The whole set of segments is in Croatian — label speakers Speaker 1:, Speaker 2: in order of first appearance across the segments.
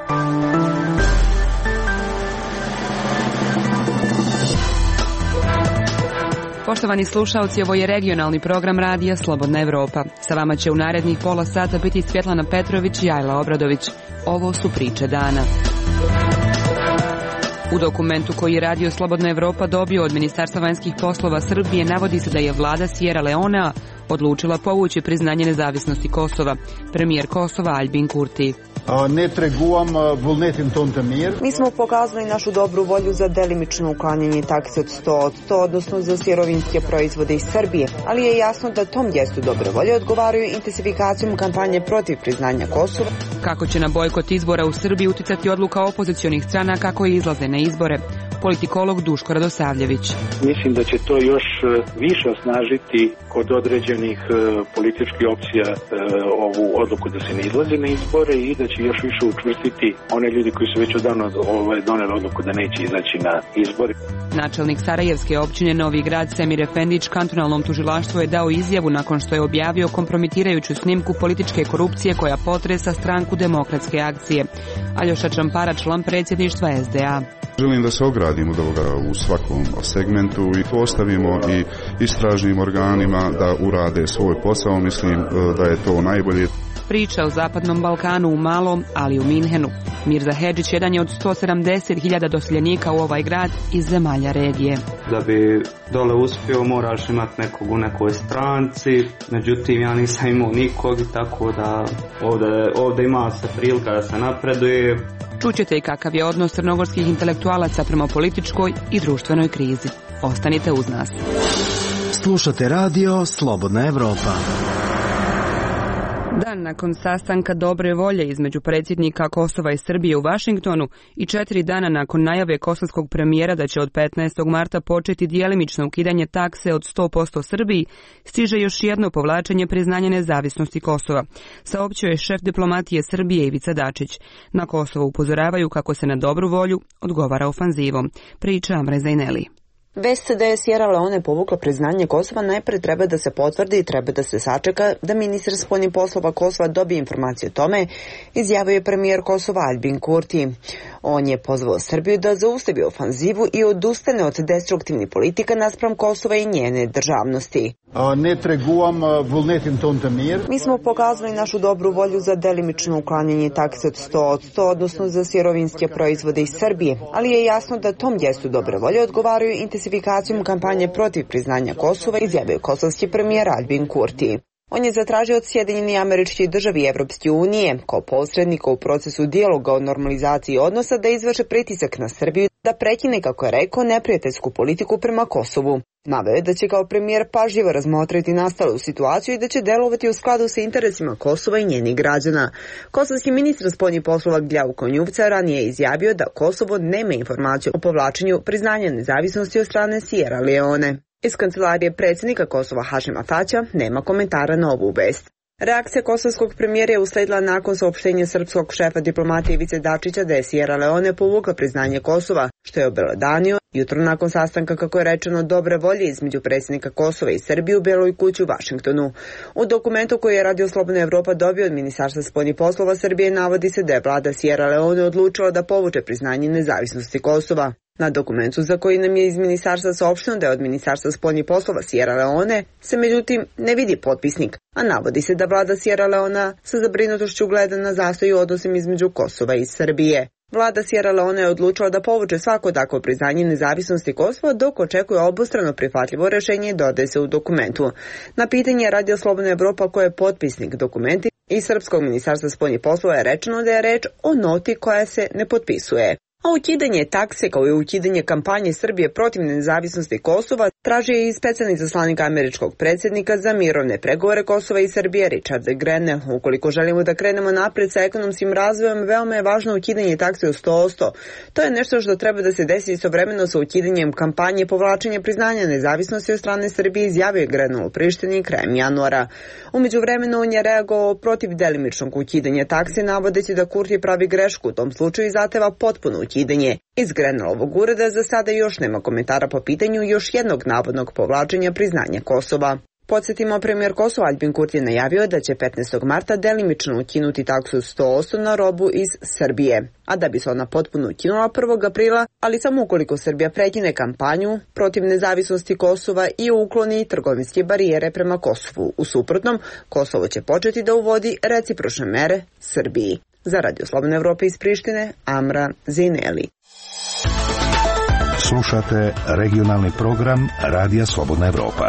Speaker 1: Poštovani slušaoci, ovo je regionalni program radija Slobodna Evropa. Sa vama će u narednih pola sata biti Svjetlana Petrović i Ajla Obradović. Ovo su priče dana. U dokumentu koji je radio Slobodna Evropa dobio od Ministarstva vanjskih poslova Srbije navodi se da je vlada Sierra Leonea odlučila povući priznanje nezavisnosti Kosova. Premijer Kosova Albin Kurti.
Speaker 2: Mi smo pokazali našu dobru volju za delimično uklanjanje takse od 100%, odnosno za sirovinske proizvode iz Srbije, ali je jasno da tom gestu dobre volje odgovaraju intensifikacijom kampanje protiv priznanja Kosova.
Speaker 1: Kako će na bojkot izbora u Srbiji uticati odluka opozicionih stranaka koje izlaze na izbore? Politikolog Duško Radosavljević.
Speaker 3: Mislim da će to još više osnažiti kod određenih političkih opcija ovu odluku da se ne izlaze na izbore i da će još više učvrstiti one ljudi koji su već odavno doneli odluku da neće izaći na izbore.
Speaker 1: Načelnik Sarajevske općine Novi Grad Semir Efendić kantonalnom tužilaštvu je dao izjavu nakon što je objavio kompromitirajuću snimku političke korupcije koja potresa stranku Demokratske akcije. Aljoša Čampara, član predsjedništva SDA.
Speaker 4: Želim da se ogradimo od ovoga u svakom segmentu i to ostavimo i istražnim organima da urade svoj posao. Mislim da je to najbolje.
Speaker 1: Priča o Zapadnom Balkanu u Malom, ali u Minhenu. Mirza Hedžić jedan je od 170.000 doseljenika u ovaj grad iz zemalja regije.
Speaker 5: Da bi dole uspio moraš imati nekog u nekoj stranci, međutim ja nisam imao nikog, tako da ovdje ima se prilika da se napreduje.
Speaker 1: Čućete i kakav je odnos crnogorskih intelektualaca prema političkoj i društvenoj krizi. Ostanite uz nas.
Speaker 6: Slušate radio Slobodna Evropa.
Speaker 1: Dan nakon sastanka dobre volje između predsjednika Kosova i Srbije u Vašingtonu i 4 dana nakon najave kosovskog premijera da će od 15. marta početi djelimično ukidanje takse od 100% Srbiji, stiže još jedno povlačenje priznanja nezavisnosti Kosova. Saopćio je šef diplomatije Srbije Ivica Dačić. Na Kosovo upozoravaju kako se na dobru volju odgovara ofanzivom. Priča Amre Zajneli.
Speaker 2: Vest da je Sierra Leone povukla priznanje Kosova najpre treba da se potvrdi i treba da se sačeka da ministar spoljnih poslova Kosova dobije informacije o tome, izjavio je premijer Kosova Albin Kurti. On je pozvao Srbiju da zaustavi ofanzivu i odustane od destruktivnih politika naspram Kosova i njene državnosti. Mi smo pokazali našu dobru volju za delimično uklanjanje takse od 100%, odnosno za sirovinske proizvode iz Srbije, ali je jasno da tom gestu dobre volje odgovaraju intensifikacijom kampanje protiv priznanja Kosova, izjavio kosovski premijer Albin Kurti. On je zatražio od Sjedinjenih Američkih Država i Evropske unije, kao posrednika u procesu dijaloga o normalizaciji odnosa, da izvrše pritisak na Srbiju da prekine, kako je rekao, neprijateljsku politiku prema Kosovu. Naveo je da će kao premijer pažljivo razmotriti nastalu situaciju i da će delovati u skladu sa interesima Kosova i njenih građana. Kosovski ministar spoljnih poslova Gljavko Njuvca ranije je izjavio da Kosovo nema informaciju o povlačenju priznanja nezavisnosti od strane Sierra Leone. Iz kancelarije predsjednika Kosova Hašima Taća nema komentara na ovu vest. Reakcija kosovskog premijera je usledila nakon saopštenja srpskog šefa diplomatije Ivice Dačića da je Sierra Leone povukla priznanje Kosova, što je obelodanio jutro nakon sastanka, kako je rečeno, dobre volje između predsjednika Kosova i Srbije u Beloj kući u Vašingtonu. U dokumentu koji je Radio Slobodna Evropa dobio od Ministarstva spoljnih poslova Srbije navodi se da je vlada Sierra Leone odlučila da povuče priznanje nezavisnosti Kosova. Na dokumentu, za koji nam je iz ministarstva saopšteno da je od Ministarstva spoljnih poslova Sierra Leone, se međutim ne vidi potpisnik, a navodi se da vlada Sierra Leona sa zabrinutošću gleda na zastoj u odnosima između Kosova i Srbije. Vlada Sierra Leone je odlučila da povuče svako takvo priznanje nezavisnosti Kosova dok očekuje obostrano prihvatljivo rješenje, dodaje se u dokumentu. Na pitanje Radio Slobodna Evropa ko je potpisnik dokumenta iz Srpskog ministarstva spoljnih poslova je rečeno da je reč o noti koja se ne potpisuje. A ukidanje takse kao i ukidanje kampanje Srbije protiv nezavisnosti Kosova traži i specijalni izaslanik američkog predsjednika za mirovne pregovore Kosova i Srbije Richard Grenell. Ukoliko želimo da krenemo napred sa ekonomskim razvojem, veoma je važno ukidanje takse u 100%. To je nešto što treba da se desi istovremeno sa ukidanjem kampanje povlačenja priznanja nezavisnosti od strane Srbije, izjavio je Grenell u Prištini krajem januara. U međuvremenu on je reagovao protiv delimičnog ukidanja takse, navodeći da Kurti pravi grešku u tom slučaju i zahteva potpuno ukidanje. Iz Grenellovog ureda za sada još nema komentara po pitanju još jednog navodnog povlačenja priznanja Kosova. Podsjetimo, premijer Kosova Aljbin Kurti je najavio da će 15. marta delimično ukinuti taksu 100% na robu iz Srbije, a da bi se ona potpuno ukinula 1. aprila, ali samo ukoliko Srbija prekine kampanju protiv nezavisnosti Kosova i ukloni trgovinske barijere prema Kosovu. U suprotnom, Kosovo će početi da uvodi recipročne mere Srbiji. Za Radio Slobodne Evrope iz Prištine, Amra Zineli.
Speaker 7: Slušate regionalni program Radija Slobodna Evropa.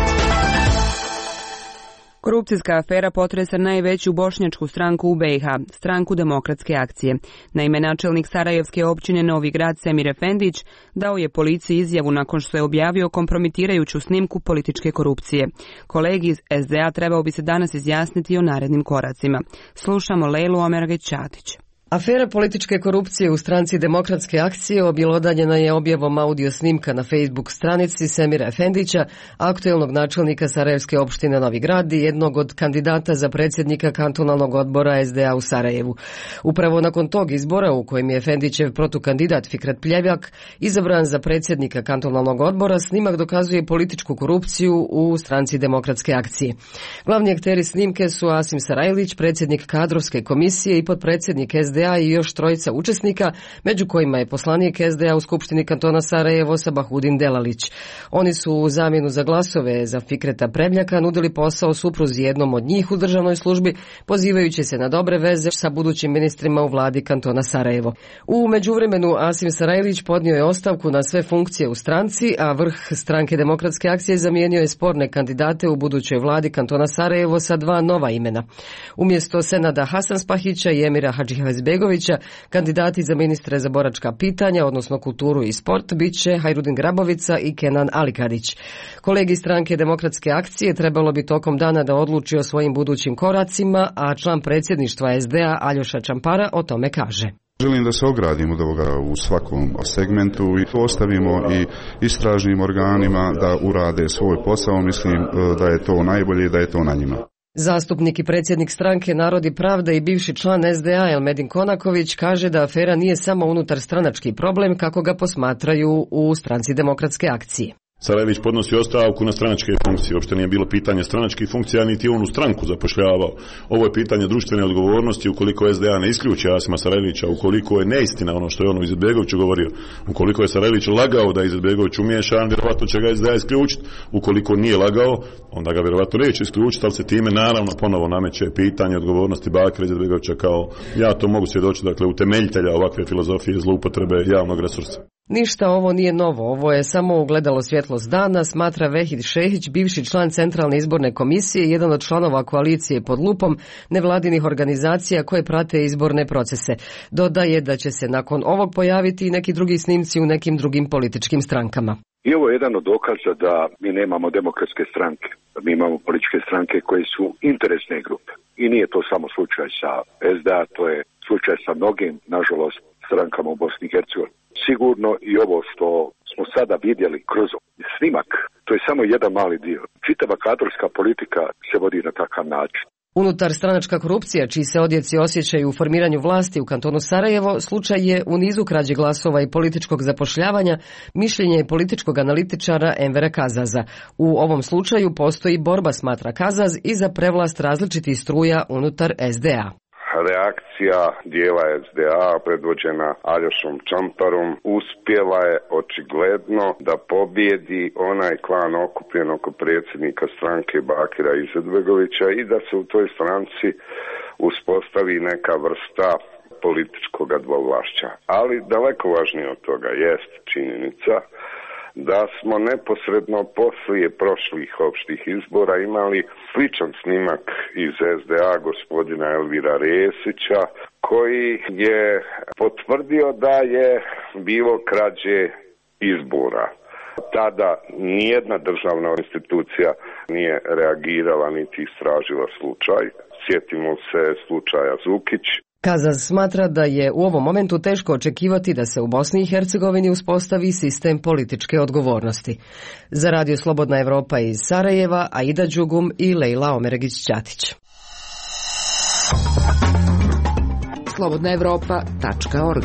Speaker 1: Korupcijska afera potresa najveću bošnjačku stranku u BiH, Stranku demokratske akcije. Naime, načelnik Sarajevske općine Novi Grad Semir Efendić dao je policiji izjavu nakon što je objavio kompromitirajuću snimku političke korupcije. Kolegi iz SDA trebao bi se danas izjasniti o narednim koracima. Slušamo Lejlu Omergić-Ćatić.
Speaker 8: Afera političke korupcije u Stranci demokratske akcije objelodanjena je objavom audio snimka na Facebook stranici Semira Efendića, aktuelnog načelnika Sarajevske opštine Novi Grad i jednog od kandidata za predsjednika kantonalnog odbora SDA u Sarajevu. Upravo nakon tog izbora u kojem je Efendićev protukandidat Fikret Pljevjak izabran za predsjednika kantonalnog odbora, snimak dokazuje političku korupciju u Stranci demokratske akcije. Glavni akteri snimke su Asim Sarajlić, predsjednik kadrovske komisije i potpredsjednik SDA i još trojica učesnika, među kojima je poslanik SDA u Skupštini kantona Sarajevo Sabahudin Delalić. Oni su u zamjenu za glasove za Fikreta Pljevjaka nudili posao supruzi jednom od njih u državnoj službi, pozivajući se na dobre veze sa budućim ministrima u vladi kantona Sarajevo. U međuvremenu Asim Sarajlić podnio je ostavku na sve funkcije u stranci, a vrh Stranke demokratske akcije zamijenio je sporne kandidate u budućoj vladi kantona Sarajevo sa 2 nova imena. Umjesto Senada Hasanspahića i Emira Hadžibegovića, kandidati za ministre za boračka pitanja, odnosno kulturu i sport, bit će Hajrudin Grabovica i Kenan Alikadić. Kolegi Stranke demokratske akcije trebalo bi tokom dana da odluči o svojim budućim koracima, a član predsjedništva SDA Aljoša Čampara o tome kaže.
Speaker 4: Želim da se ogradimo od ovoga u svakom segmentu i ostavimo i istražnim organima da urade svoj posao. Mislim da je to najbolje i da je to na njima.
Speaker 8: Zastupnik i predsjednik stranke Narod i pravda i bivši član SDA Elmedin Konaković kaže da afera nije samo unutar stranački problem kako ga posmatraju u Stranci demokratske akcije.
Speaker 9: Sarajević podnosi ostavku na stranačke funkcije. Uopšte nije bilo pitanje stranačkih funkcija, niti on u stranku zapošljavao. Ovo je pitanje društvene odgovornosti. Ukoliko SDA ne isključi Asima Sarajevića, ukoliko je neistina ono što je on u Izetbegoviću govorio, ukoliko je Sarajević lagao da je Izetbegović umiješan, vjerovatno će ga SDA isključiti. Ukoliko nije lagao, onda ga vjerovatno neće isključiti, ali se time naravno ponovo nameće pitanje odgovornosti Bakira Izetbegovića kao, ja to mogu svjedočiti, dakle, utemeljitelja ovakve filozofije zloupotrebe javnog resursa.
Speaker 8: Ništa ovo nije novo, ovo je samo ugledalo svjetlost dana, smatra Vehid Šehić, bivši član Centralne izborne komisije i jedan od članova koalicije pod lupom nevladinih organizacija koje prate izborne procese. Dodaje da će se nakon ovog pojaviti i neki drugi snimci u nekim drugim političkim strankama.
Speaker 10: I ovo je jedan od dokaza da mi nemamo demokratske stranke. Mi imamo političke stranke koje su interesne grupe. I nije to samo slučaj sa SDA, to je slučaj sa mnogim, nažalost, strankama u Bosni i Hercegovini. Sigurno i ovo što smo sada vidjeli kroz snimak, to je samo jedan mali dio. Čitava kadrovska politika se vodi na takav način.
Speaker 8: Unutar stranačka korupcija, čiji se odjeci osjećaju u formiranju vlasti u kantonu Sarajevo, slučaj je u nizu krađe glasova i političkog zapošljavanja, mišljenje je političkog analitičara Envera Kazaza. U ovom slučaju postoji borba, smatra Kazaz, i za prevlast različitih struja unutar SDA.
Speaker 11: Reakcija dijela SDA predvođena Aljošom Čamparom uspjela je očigledno da pobjedi onaj klan okupljen oko predsjednika stranke Bakira Izetbegovića i da se u toj stranci uspostavi neka vrsta političkog dvovlašća. Ali daleko važnije od toga jest činjenica da smo neposredno poslije prošlih opštih izbora imali sličan snimak iz SDA gospodina Elvira Resića koji je potvrdio da je bilo krađe izbora. Tada nijedna državna institucija nije reagirala niti istražila slučaj. Sjetimo se slučaja Zukić.
Speaker 8: Kazaz smatra da je u ovom momentu teško očekivati da se u Bosni i Hercegovini uspostavi sistem političke odgovornosti. Za Radio Slobodna Evropa iz Sarajeva, Aida Đugum i Lejla Omergić-Ćatić.
Speaker 12: slobodnaevropa.org.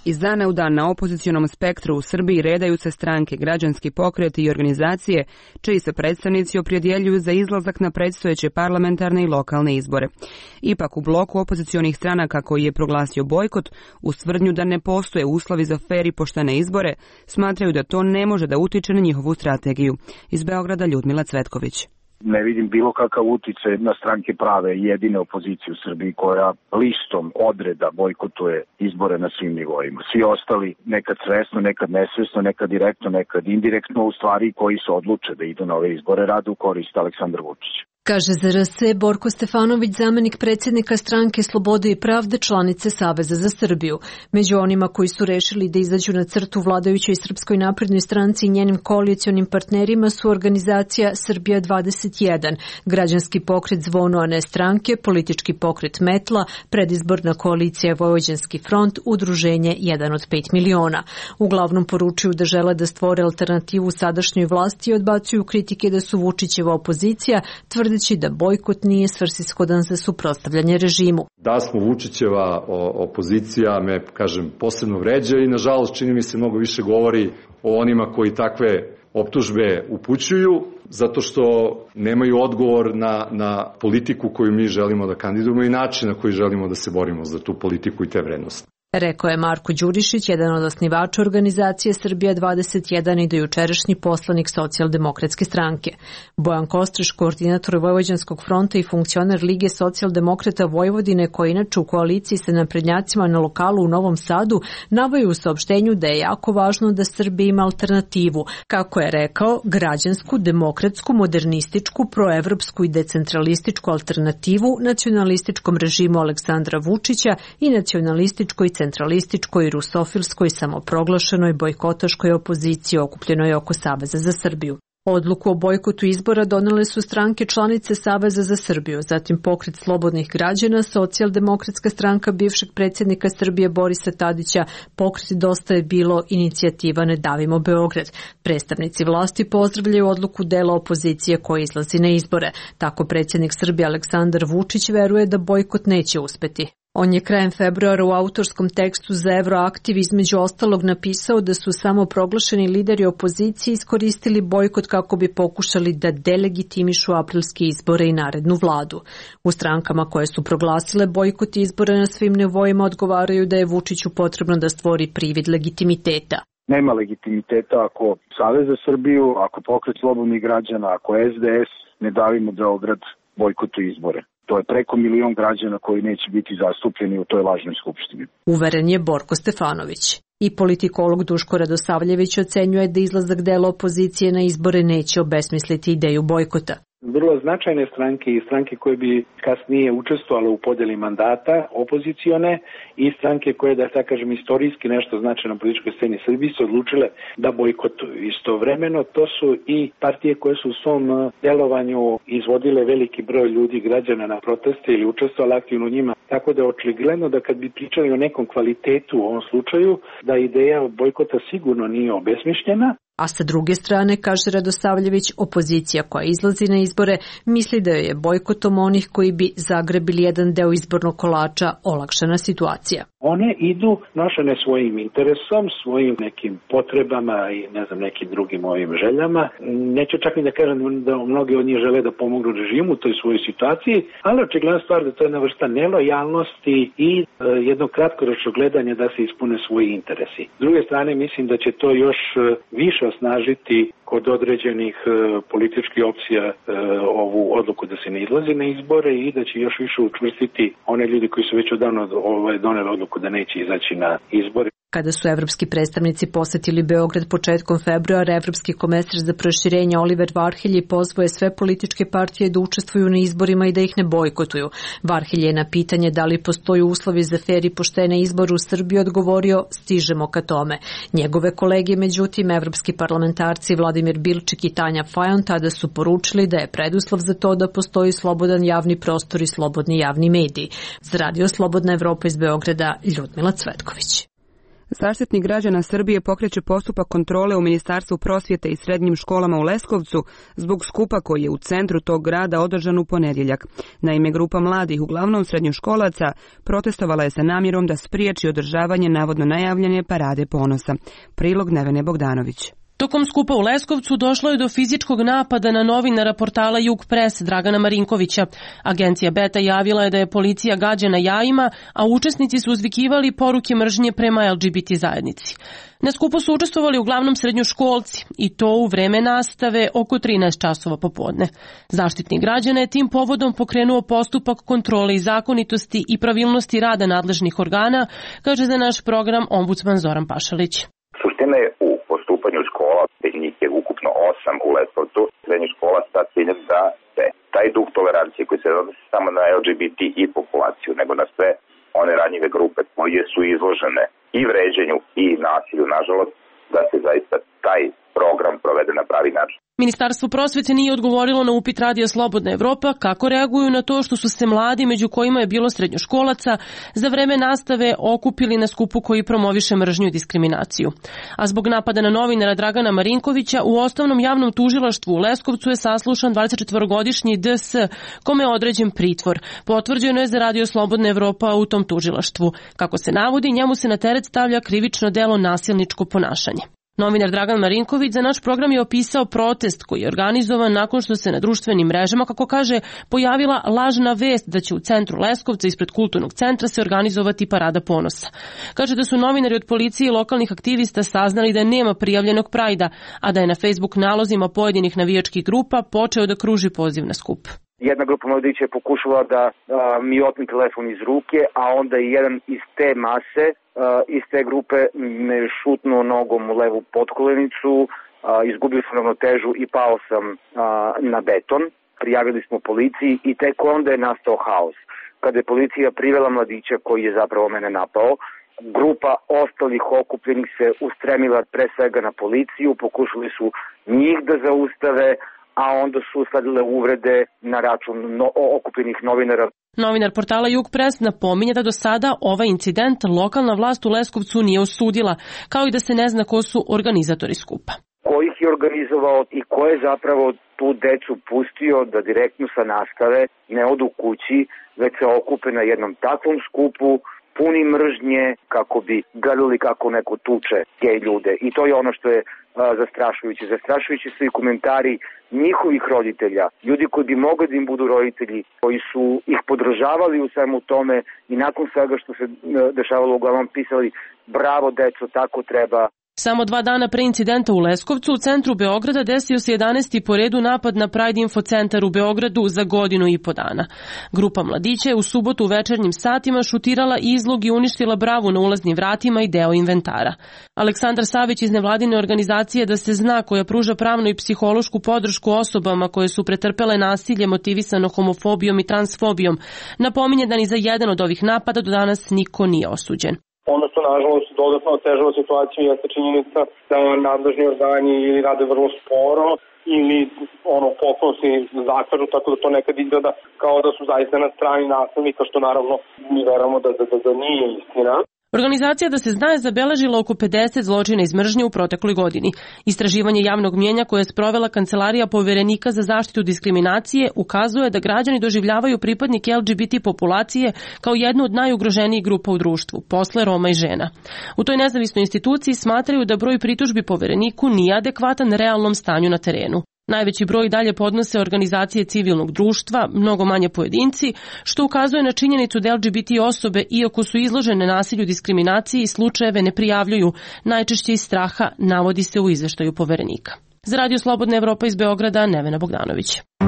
Speaker 1: Iz dana u dan na opozicionom spektru u Srbiji redaju se stranke, građanski pokreti i organizacije, čiji se predstavnici opredjeljuju za izlazak na predstojeće parlamentarne i lokalne izbore. Ipak u bloku opozicionih stranaka koji je proglasio bojkot, uz tvrdnju da ne postoje uslovi za fer i poštene izbore, smatraju da to ne može da utiče na njihovu strategiju. Iz Beograda Ljudmila Cvetković.
Speaker 12: Ne vidim bilo kakav uticaj na stranke prave jedine opozicije u Srbiji koja listom odreda bojkotuje izbore na svim nivoima. Svi ostali nekad svesno, nekad nesvesno, nekad direktno, nekad indirektno, u stvari koji se odluče da idu na ove izbore rade u korist Aleksandra Vučića.
Speaker 13: Kaže za RS Borko Stefanović, zamenik predsjednika stranke Slobode i pravde, članice Saveza za Srbiju. Među onima koji su rešili da izađu na crtu vladajućoj Srpskoj naprednoj stranci i njenim koalicionim partnerima su organizacija Srbija 21, građanski pokret Zvono, a ne stranke, politički pokret Metla, predizborna koalicija Vojvođanski front, udruženje 1 od 5 miliona. Uglavnom poručuju da žele da stvore alternativu sadašnjoj vlasti i odbacuju kritike da su Vučićeva opozicija, tvrdeći da bojkot nije svrsishodan za suprotstavljanje režimu.
Speaker 14: Da smo Vučićeva opozicija me, posebno vređa i nažalost čini mi se mnogo više govori o onima koji takve optužbe upućuju, zato što nemaju odgovor na politiku koju mi želimo da kandidujemo i način na koji želimo da se borimo za tu politiku i te vrednosti.
Speaker 13: Rekao je Marko Đurišić, jedan od osnivača organizacije Srbija 21 i dojučerašnji poslanik Socijaldemokratske stranke. Bojan Kostreš, koordinator Vojvođanskog fronta i funkcioner Lige socijaldemokrata Vojvodine, koji inače u koaliciji sa naprednjacima na lokalu u Novom Sadu, navaju u saopštenju da je jako važno da Srbija ima alternativu, kako je rekao, građansku, demokratsku, modernističku, proevropsku i decentralističku alternativu nacionalističkom režimu Aleksandra Vučića i nacionalističkoj, centralističkoj, rusofilskoj, samoproglašenoj, bojkotaškoj opoziciji okupljenoj oko Saveza za Srbiju. Odluku o bojkotu izbora donele su stranke članice Saveza za Srbiju, zatim Pokret slobodnih građana, Socijaldemokratska stranka bivšeg predsjednika Srbije Borisa Tadića, Pokret Dosta je bilo, inicijativa Ne davimo Beograd. Predstavnici vlasti pozdravljaju odluku dela opozicije koji izlazi na izbore. Tako predsjednik Srbije Aleksandar Vučić veruje da bojkot neće uspeti. On je krajem februara u autorskom tekstu za Euroaktiv između ostalog napisao da su samo proglašeni lideri opozicije iskoristili bojkot kako bi pokušali da delegitimišu aprilske izbore i narednu vladu. U strankama koje su proglasile bojkot izbora na svim nivoima odgovaraju da je Vučiću potrebno da stvori privid legitimiteta.
Speaker 12: Nema legitimiteta ako Savez za Srbiju, ako Pokret slobodnih građana, ako SDS Ne davimo Beograd bojkotuje izbore. To je preko 1 milion građana koji neće biti zastupljeni u toj lažnoj skupštini.
Speaker 13: Uveren je Borko Stefanović. I politikolog Duško Radosavljević ocenjuje da izlazak dela opozicije na izbore neće obesmisliti ideju bojkota.
Speaker 3: Vrlo značajne stranke i stranke koje bi kasnije učestvovale u podeli mandata, opozicione, i stranke koje, da tako kažem, istorijski nešto znače na političkoj sceni Srbije se odlučile da bojkotuju. Istovremeno to su i partije koje su u svom delovanju izvodile veliki broj ljudi, građana na proteste ili učestvovali aktivno u njima. Tako da je očigledno da kad bi pričali o nekom kvalitetu u ovom slučaju, da ideja bojkota sigurno nije obesmišljena.
Speaker 13: A sa druge strane, kaže Radosavljević, opozicija koja izlazi na izbore misli da je bojkotom onih koji bi zagrebili jedan deo izbornog kolača olakšana situacija.
Speaker 3: One idu nošene svojim interesom, svojim nekim potrebama i nekim drugim ovim željama. Neću čak ni da kažem da mnogi od njih žele da pomognu režimu u toj svojoj situaciji, ali očigledna stvar da to je jedna vrsta nelojalnosti i jedno kratkoročno gledanje da se ispune svoji interesi. S druge strane, mislim da će to još više osnažiti kod određenih političkih opcija ovu odluku da se ne izlazi na izbore i da će još više učvrstiti one ljudi koji su već odavno doneli odluku da neće izaći na izbore.
Speaker 13: Kada su evropski predstavnici posetili Beograd početkom februara, evropski komesar za proširenje Oliver Varhelji pozvao je sve političke partije da učestvuju na izborima i da ih ne bojkotuju. Varhelji je na pitanje da li postoji uslovi za fer i poštene izbore u Srbiji odgovorio: stižemo ka tome. Njegove kolege, međutim, evropski parlamentarci Vladimir Bilčik i Tanja Fajon tada su poručili da je preduslov za to da postoji slobodan javni prostor i slobodni javni mediji. Za Radio Slobodna Evropa iz Beograda, Ljudmila Cvetković.
Speaker 1: Zaštitnik građana Srbije pokreće postupak kontrole u Ministarstvu prosvjete i srednjim školama u Leskovcu zbog skupa koji je u centru tog grada održan u ponedjeljak. Naime, grupa mladih, uglavnom srednjoškolaca, protestovala je sa namjerom da spriječi održavanje navodno najavljene parade ponosa. Prilog Nevene Bogdanović.
Speaker 15: Tokom skupa u Leskovcu došlo je do fizičkog napada na novinara portala Jug Pres Dragana Marinkovića. Agencija Beta javila je da je policija gađana jajima, a učesnici su uzvikivali poruke mržnje prema LGBT zajednici. Na skupu su učestvovali uglavnom srednjoškolci i to u vreme nastave oko 13 časova popodne. Zaštitnik građana je tim povodom pokrenuo postupak kontrole i zakonitosti i pravilnosti rada nadležnih organa, kaže za naš program ombudsman Zoran Pašalić.
Speaker 16: Suština je u postupanju škola, njih je ukupno 8 u Leskovcu, srednjih škola sa ciljem da se taj duh tolerancije koji se odnosi samo na LGBT i populaciju, nego na sve one ranjive grupe koje su izložene i vređenju i nasilju, nažalost, da se zaista taj program provede na pravi način.
Speaker 15: Ministarstvo prosvete nije odgovorilo na upit Radija Slobodna Evropa kako reaguju na to što su se mladi, među kojima je bilo srednjoškolaca, za vreme nastave okupili na skupu koji promoviše mržnju i diskriminaciju. A zbog napada na novinara Dragana Marinkovića u Osnovnom javnom tužilaštvu u Leskovcu je saslušan 24-godišnji DS, kome je određen pritvor. Potvrđeno je za Radio Slobodna Evropa u tom tužilaštvu. Kako se navodi, njemu se na teret stavlja krivično delo nasilničko ponašanje. Novinar Dragan Marinković za naš program je opisao protest koji je organizovan nakon što se na društvenim mrežama, kako kaže, pojavila lažna vest da će u centru Leskovca ispred kulturnog centra se organizovati parada ponosa. Kaže da su novinari od policije i lokalnih aktivista saznali da nema prijavljenog prajda, a da je na Facebook nalozima pojedinih navijačkih grupa počeo da kruži poziv na skup.
Speaker 12: Jedna grupa mladića je pokušala da mi otme telefon iz ruke, a onda i jedan iz te mase, iz te grupe me šutnuo nogom u levu potkolenicu, izgubio sam ravnotežu i pao sam na beton. Prijavili smo policiji i tek onda je nastao haos. Kada je policija privela mladića koji je zapravo mene napao, grupa ostalih okupljenih se ustremila pre svega na policiju, pokušali su njih da zaustave, a onda su usledile uvrede na račun okupljenih novinara.
Speaker 15: Novinar portala Jug Pres napominje da do sada ovaj incident lokalna vlast u Leskovcu nije osudila, kao i da se ne zna ko su organizatori skupa.
Speaker 12: Ko ih je organizovao i ko je zapravo tu decu pustio da direktno sa nastave ne odu kući, već se okupe na jednom takvom skupu, puni mržnje kako bi gledali kako neko tuče gej ljude. I to je ono što je zastrašujuće. Zastrašujući su i komentari njihovih roditelja, ljudi koji bi mogli da im budu roditelji, koji su ih podržavali u svemu tome i nakon svega što se dešavalo uglavnom pisali bravo deco, tako treba.
Speaker 15: Samo 2 dana pre incidenta u Leskovcu, u centru Beograda, desio se 11. po redu napad na Pride Info centar u Beogradu za 1,5 godinu. Grupa mladića je u subotu u večernjim satima šutirala izlog i uništila bravu na ulaznim vratima i deo inventara. Aleksandar Savić iz nevladine organizacije Da se zna, koja pruža pravnu i psihološku podršku osobama koje su pretrpele nasilje motivisano homofobijom i transfobijom, napominje da ni za jedan od ovih napada do danas niko nije osuđen.
Speaker 17: Ono što nažalost dodatno otežava situaciju jeste činjenica da nadležni organi ili rade vrlo sporo ili potpuno se zakvažu, tako da to nekad izgleda kao da su zaista na strani nasilnika, što naravno mi verujemo da nije istina.
Speaker 15: Organizacija Da se zna je zabeležila oko 50 zločina iz mržnje u protekloj godini. Istraživanje javnog mnjenja koje je sprovela Kancelarija Poverenika za zaštitu diskriminacije ukazuje da građani doživljavaju pripadnike LGBT populacije kao jednu od najugroženijih grupa u društvu, posle Roma i žena. U toj nezavisnoj instituciji smatraju da broj pritužbi Povereniku nije adekvatan realnom stanju na terenu. Najveći broj dalje podnose organizacije civilnog društva, mnogo manje pojedinci, što ukazuje na činjenicu da LGBT osobe, iako su izložene nasilju, diskriminaciji, slučajeve ne prijavljuju, najčešće iz straha, navodi se u izveštaju Poverenika. Za Radio Slobodna Evropa iz Beograda, Nevena Bogdanović.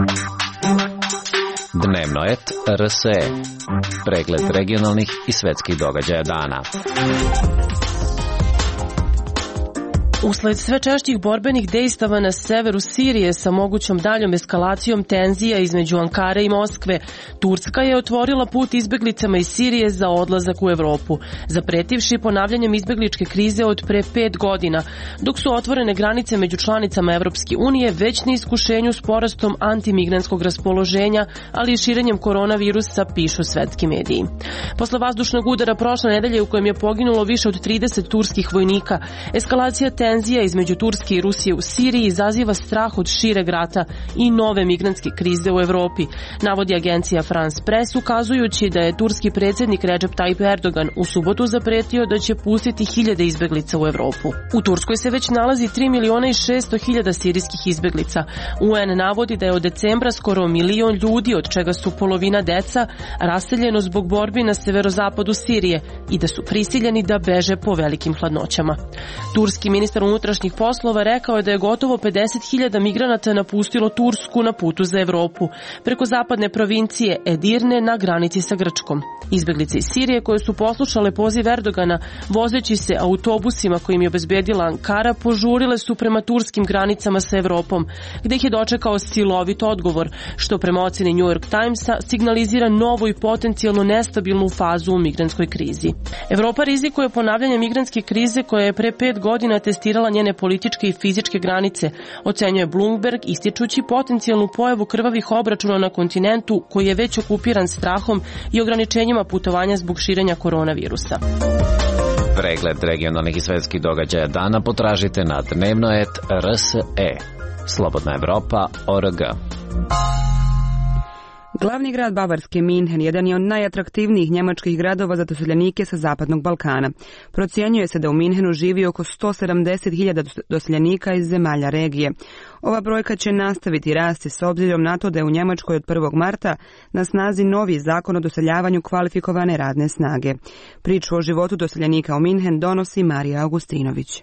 Speaker 18: Dnevno et RSE. Pregled regionalnih i svetskih događaja dana.
Speaker 15: Usled sve češćih borbenih dejstava na severu Sirije sa mogućom daljom eskalacijom tenzija između Ankare i Moskve, Turska je otvorila put izbeglicama iz Sirije za odlazak u Evropu, zapretivši ponavljanjem izbegličke krize od pre 5 godina, dok su otvorene granice među članicama Evropske unije već na iskušenju s porastom antimigrantskog raspoloženja, ali i širenjem koronavirusa, pišu svetski mediji. Posle vazdušnog udara prošle nedelje u kojem je poginulo više od 30 turskih vojnika, eskalacija tenzija između Turske i Rusije u Siriji izaziva strah od šireg rata i nove migrantske krize u Evropi, navodi agencija France Press, ukazujući da je turski predsjednik Recep Tayyip Erdogan u subotu zapretio da će pustiti hiljade izbeglica u Evropu. U Turskoj se već nalazi 3.600.000 sirijskih izbeglica. UN navodi da je od decembra skoro 1 milion ljudi, od čega su polovina deca, raseljeno zbog borbi na severozapadu Sirije i da su prisiljeni da beže po velikim hladnoćama. Turski ministar unutrašnjih poslova rekao je da je gotovo 50.000 migranata napustilo Tursku na putu za Evropu, preko zapadne provincije Edirne na granici sa Grčkom. Izbeglice iz Sirije koje su poslušale poziv Erdogana, vozeći se autobusima kojim je obezbedila Ankara, požurile su prema turskim granicama sa Evropom, gde ih je dočekao silovit odgovor, što prema oceni New York Timesa signalizira novu i potencijalno nestabilnu fazu u migrantskoj krizi. Evropa rizikuje ponavljanje migrantske krize koja je pre 5 godina testirala njene političke i fizičke granice, ocenjuje Bloomberg, ističući potencijalnu pojavu krvavih obračuna na kontinentu koji je već okupiran strahom i ograničenjima putovanja zbog širenja koronavirusa.
Speaker 18: Pregled regionalnih i svetskih događaja dana potražite na dnevnoet.rse. Slobodna Evropa.org.
Speaker 1: Glavni grad Bavarske, Minhen, jedan je od najatraktivnijih njemačkih gradova za doseljenike sa Zapadnog Balkana. Procjenjuje se da u Minhenu živi oko 170.000 doseljenika iz zemalja regije. Ova brojka će nastaviti rasti s obzirom na to da je u Njemačkoj od 1. marta na snazi novi zakon o doseljavanju kvalifikovane radne snage. Priču o životu doseljenika u Minhen donosi Marija Augustinović.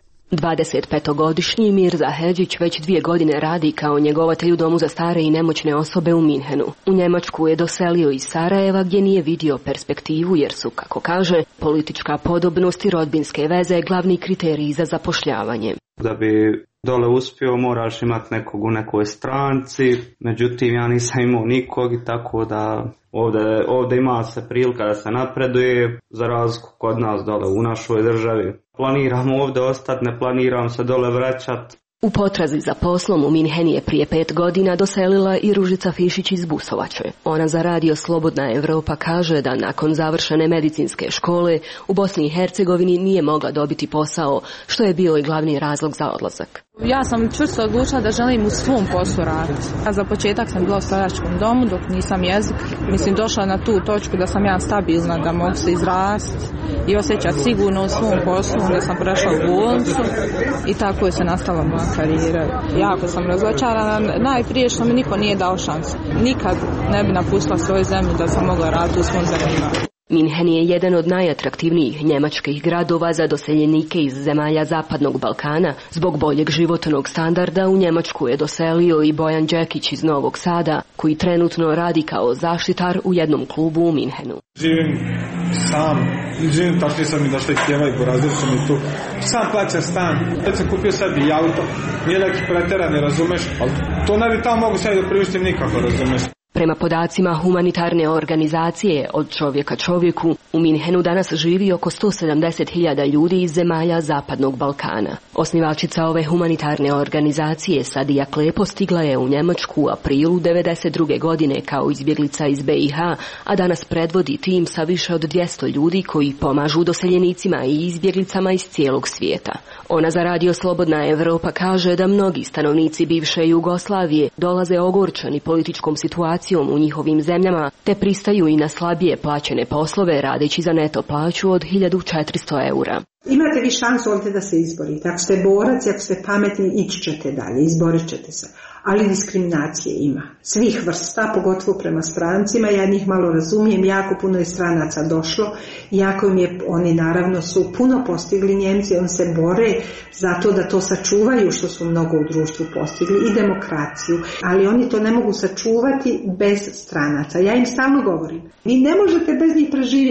Speaker 19: 25-godišnji Mirza Hedžić već 2 godine radi kao njegovatelj u domu za stare i nemoćne osobe u Minhenu. U Njemačku je doselio iz Sarajeva gdje nije vidio perspektivu jer su, kako kaže, politička podobnost i rodbinske veze glavni kriteriji za zapošljavanje.
Speaker 5: Da bi dole uspio moraš imati nekog u nekoj stranci, međutim ja nisam imao nikog i tako da ovdje ima se prilika da se napreduje za razliku kod nas dole u našoj državi. Planiram ovdje ostati, ne planiram se dole vraćati.
Speaker 19: U potrazi za poslom u Minhen je prije 5 godina doselila i Ružica Fišić iz Busovače. Ona za radio Slobodna Evropa kaže da nakon završene medicinske škole u Bosni i Hercegovini nije mogla dobiti posao, što je bio i glavni razlog za odlazak.
Speaker 20: Ja sam čvrsto odlučila da želim u svom poslu raditi. Za početak sam bila u staračkom domu dok nisam jezik. Došla na tu točku da sam ja stabilna, da mogu se izrasti i osjećati sigurno u svom poslu. Onda sam prešla u bolnicu i tako je se nastavila moja karijera. Jako sam razočarana, najprije što mi niko nije dao šansu. Nikad ne bi napustila svoju zemlju da sam mogla raditi u svom zanimanju.
Speaker 19: Minhen je jedan od najatraktivnijih njemačkih gradova za doseljenike iz zemalja Zapadnog Balkana. Zbog boljeg životnog standarda u Njemačku je doselio i Bojan Đekić iz Novog Sada, koji trenutno radi kao zaštitar u jednom klubu u Minhenu.
Speaker 21: Živim sam, tašli sam i došli htjeva i porazili sam i tu. Sam plaćam stan, već sam kupio sebi i auto, nije neki preteran, ne razumeš, ali to ne bi tamo mogu sebi da priuštim nikako, razumeš.
Speaker 19: Prema podacima humanitarne organizacije Od čovjeka čovjeku, u Minhenu danas živi oko 170.000 ljudi iz zemalja Zapadnog Balkana. Osnivačica ove humanitarne organizacije Sadija Klepo stigla je u Njemačku u aprilu 1992. godine kao izbjeglica iz BiH, a danas predvodi tim sa više od 200 ljudi koji pomažu doseljenicima i izbjeglicama iz cijelog svijeta. Ona za radio Slobodna Evropa kaže da mnogi stanovnici bivše Jugoslavije dolaze ogorčeni političkom situacijom u njihovim zemljama, te pristaju i na slabije plaćene poslove radeći za neto plaću od 1.400 eura.
Speaker 22: Imate vi šansu ovdje da se izborite. Ako ste borac, ako ste pametni, ići ćete dalje, izborit ćete se. Ali diskriminacije ima. Svih vrsta, pogotovo prema strancima. Ja njih malo razumijem, jako puno je stranaca došlo. Jako im je, oni naravno su puno postigli Njemci, oni se bore zato da to sačuvaju što su mnogo u društvu postigli i demokraciju. Ali oni to ne mogu sačuvati bez stranaca. Ja im stalno govorim. Vi ne možete bez njih preživjeti.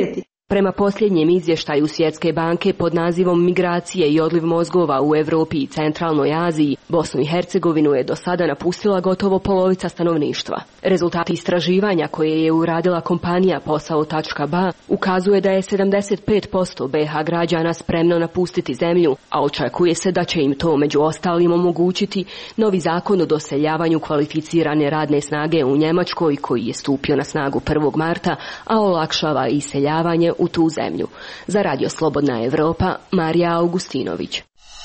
Speaker 19: Prema posljednjem izvještaju Svjetske banke pod nazivom Migracije i odliv mozgova u Europi i Centralnoj Aziji, Bosnu i Hercegovinu je do sada napustila gotovo polovica stanovništva. Rezultati istraživanja koje je uradila kompanija Posao.ba ukazuje da je 75% BiH građana spremno napustiti zemlju, a očekuje se da će im to među ostalim omogućiti novi zakon o doseljavanju kvalificirane radne snage u Njemačkoj koji je stupio na snagu 1. marta, a olakšava iseljavanje u tu zemlju. Za Radio Slobodna Evropa, Marija Augustinović.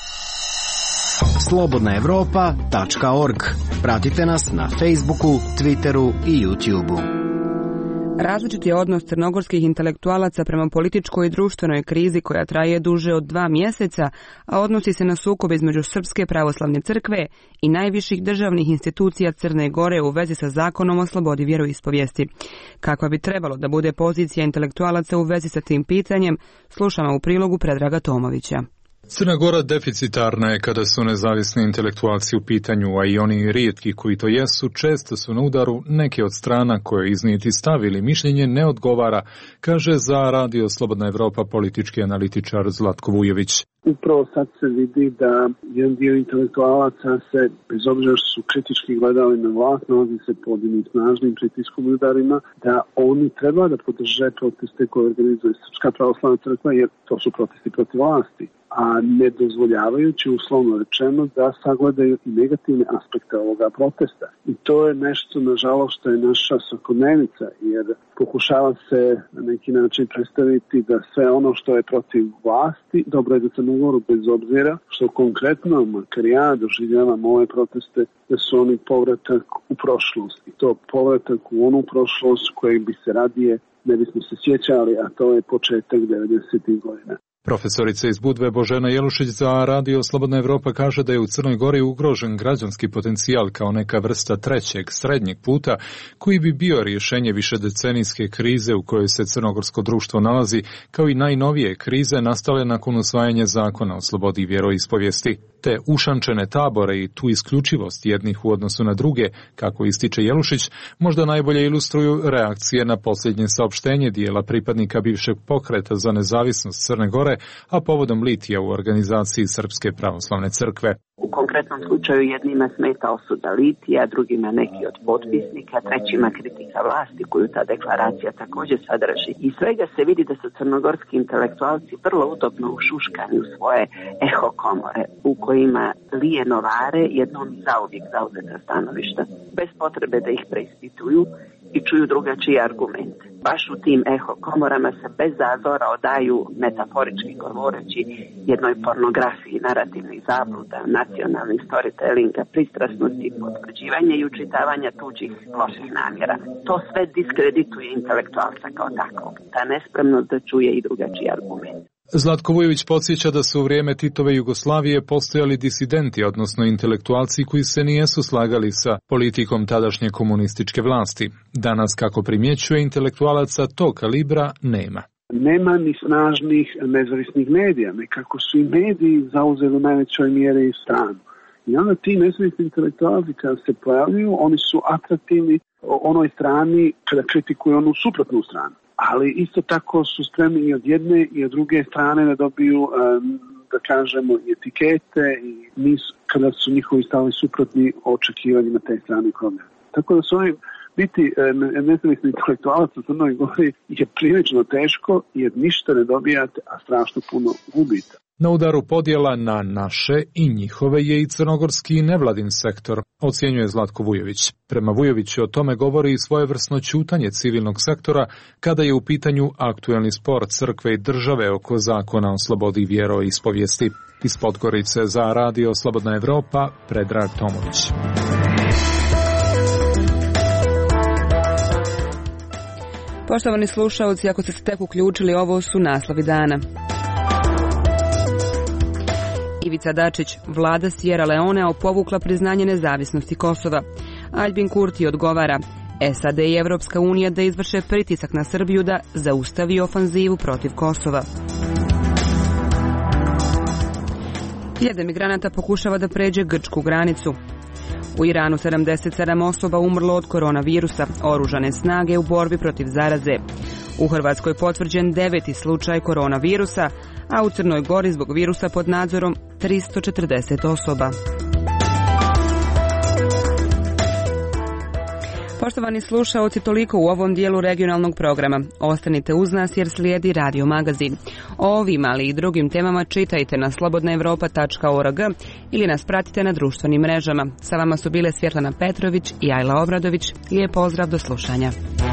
Speaker 2: slobodnaevropa.org. Pratite nas na Facebooku, Twitteru i YouTubeu.
Speaker 1: Različit je odnos crnogorskih intelektualaca prema političkoj i društvenoj krizi koja traje duže od 2 mjeseca, a odnosi se na sukob između Srpske pravoslavne crkve i najviših državnih institucija Crne Gore u vezi sa zakonom o slobodi vjeroispovijesti. Kakva bi trebalo da bude pozicija intelektualaca u vezi sa tim pitanjem, slušamo u prilogu Predraga Tomovića.
Speaker 6: Crna Gora deficitarna je kada su nezavisni intelektualci u pitanju, a i oni rijetki koji to jesu, često su na udaru neke od strana koje iznijeti stav ili mišljenje ne odgovara, kaže za Radio Slobodna Evropa politički analitičar Zlatko Vujović.
Speaker 23: Upravo sad se vidi da jedan dio intelektualaca se, bez obzira što su kritički gledali na vlast, nalazi se pod jednim snažnim pritiskom i udarima, da oni treba da podrže proteste koje organizuje Srpska pravoslavna crkva, jer to su protesti protiv vlasti, a ne dozvoljavajući, uslovno rečeno, da sagledaju i negativne aspekte ovoga protesta. I to je nešto, nažalost, što je naša svakodnevnica, jer pokušava se na neki način predstaviti da sve ono što je protiv vlasti, dobro je za Crnu Goru, bez obzira što konkretno, makar ja doživljavam ove proteste, da su oni povratak u prošlost. I to povratak u onu prošlost kojeg bi se radije ne bismo se sjećali, a to je početak 90. godina.
Speaker 6: Profesorica iz Budve Božena Jelušić za Radio Slobodna Evropa kaže da je u Crnoj Gori ugrožen građanski potencijal kao neka vrsta trećeg, srednjeg puta koji bi bio rješenje višedecenijske krize u kojoj se crnogorsko društvo nalazi, kao i najnovije krize nastale nakon usvajanja zakona o slobodi vjeroispovijesti. Te ušančene tabore i tu isključivost jednih u odnosu na druge, kako ističe Jelušić, možda najbolje ilustruju reakcije na posljednje saopštenje dijela pripadnika bivšeg pokreta za nezavisnost Crne Gore, a povodom litija u organizaciji Srpske pravoslavne crkve.
Speaker 24: U konkretnom slučaju jednima smeta osuda litija, drugima neki od potpisnika, trećima kritika vlasti koju ta deklaracija također sadrži. I svega se vidi da su crnogorski intelektualci vrlo udobno ušuškani u svoje eho komore, u kojima lije novare jednom i zauvijek zauzeta stanovišta, bez potrebe da ih preispituju i čuju drugačije argumente. Baš u tim eho komorama se bez zazora odaju, metaforički govoreći, jednoj pornografiji narativnih zabluda, nacionalnih storytellinga, pristrasnosti, potvrđivanja i učitavanja tuđih loših namjera. To sve diskredituje intelektualca kao takvog, ta nespremnost da čuje i drugačiji argument.
Speaker 6: Zlatko Vujović podsjeća da su u vrijeme Titove Jugoslavije postojali disidenti, odnosno intelektualci koji se nijesu slagali sa politikom tadašnje komunističke vlasti. Danas, kako primjećuje, intelektualaca tog kalibra nema.
Speaker 23: Nema ni snažnih nezavisnih medija, nekako su i mediji zauzeli u najvećoj mjeri stranu. I onda ti nezavisni intelektualci kada se pojavljuju, oni su atraktivni onoj strani kada kritikuju onu suprotnu stranu. Ali isto tako su spremni i od jedne i od druge strane da dobiju, da kažemo, etikete i nisu, kada su njihovi stavovi suprotni očekivanjima te strane problema. Tako da su oni biti nezavisni intelektualac u Crnoj Gori je prilično teško jer ništa ne dobijate, a strašno puno gubite.
Speaker 6: Na udaru podjela na naše i njihove je i crnogorski nevladin sektor, ocjenjuje Zlatko Vujović. Prema Vujoviću o tome govori i svojevrsno ćutanje civilnog sektora kada je u pitanju aktuelni spor crkve i države oko zakona o slobodi vjeroispovijesti. Iz Podgorice za Radio Slobodna Evropa, Predrag Tomović.
Speaker 1: Poštovani slušalci, ako ste tek uključili, ovo su naslovi dana. Ivica Dačić, vlada Sierra Leonea povukla priznanje nezavisnosti Kosova. Albin Kurti odgovara, SAD i Evropska unija da izvrše pritisak na Srbiju da zaustavi ofanzivu protiv Kosova. Hiljade migranata pokušava da pređe grčku granicu. U Iranu 77 osoba umrlo od koronavirusa, oružane snage u borbi protiv zaraze. U Hrvatskoj potvrđen 9. slučaj koronavirusa, a u Crnoj Gori zbog virusa pod nadzorom 340 osoba. Poštovani slušaoci, toliko u ovom dijelu regionalnog programa. Ostanite uz nas jer slijedi Radio Magazin. O ovim, ali i drugim temama čitajte na slobodnaevropa.org ili nas pratite na društvenim mrežama. Sa vama su bile Svjetlana Petrović i Ajla Obradović. Lijep pozdrav, do slušanja.